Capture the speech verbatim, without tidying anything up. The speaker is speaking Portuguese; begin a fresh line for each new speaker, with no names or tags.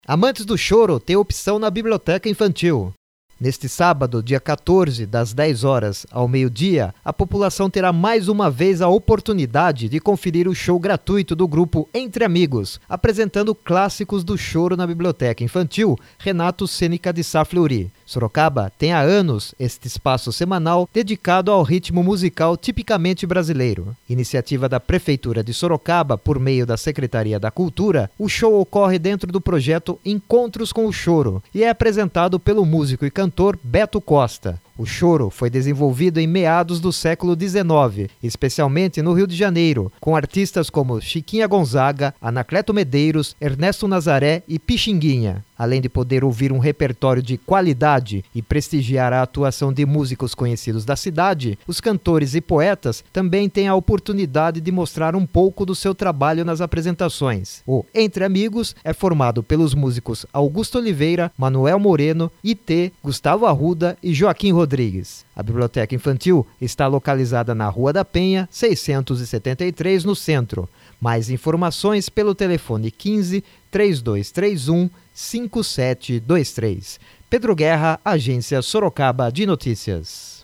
Amantes do choro têm opção na Biblioteca Infantil. Neste sábado, dia quatorze, das dez horas ao meio-dia, a população terá mais uma vez a oportunidade de conferir o show gratuito do grupo Entre Amigos, apresentando clássicos do choro na Biblioteca Infantil Renato Sênica de Sá Fleury. Sorocaba tem há anos este espaço semanal dedicado ao ritmo musical tipicamente brasileiro. Iniciativa da Prefeitura de Sorocaba por meio da Secretaria da Cultura, o show ocorre dentro do projeto Encontros com o Choro e é apresentado pelo músico e cantor Beto Costa. O choro foi desenvolvido em meados do século dezenove, especialmente no Rio de Janeiro, com artistas como Chiquinha Gonzaga, Anacleto Medeiros, Ernesto Nazaré e Pixinguinha. Além de poder ouvir um repertório de qualidade e prestigiar a atuação de músicos conhecidos da cidade, os cantores e poetas também têm a oportunidade de mostrar um pouco do seu trabalho nas apresentações. O Entre Amigos é formado pelos músicos Augusto Oliveira, Manuel Moreno, Itê, Gustavo Arruda e Joaquim Rodrigues. A Biblioteca Infantil está localizada na Rua da Penha, seiscentos e setenta e três, no centro. Mais informações pelo telefone quinze, três dois três um, cinco sete dois três. Pedro Guerra, Agência Sorocaba de Notícias.